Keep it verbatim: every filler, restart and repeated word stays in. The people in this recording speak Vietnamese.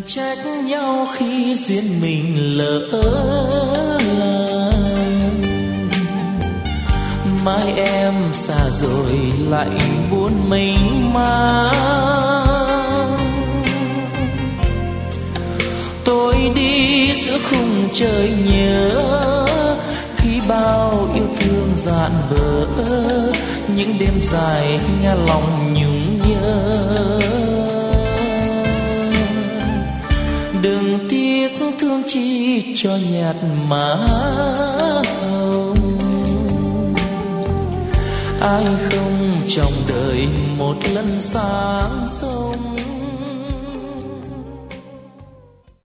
trách nhau khi duyên mình lỡ làng. Mai em xa rồi lại buồn mình mang. Tôi đi giữa khung trời nhớ khi bao yêu thương dạn vỡ, những đêm dài nghe lòng nhung nhớ. Đừng tiếc thương chi cho nhạt má hồng. Ai không trong đời một lần sáng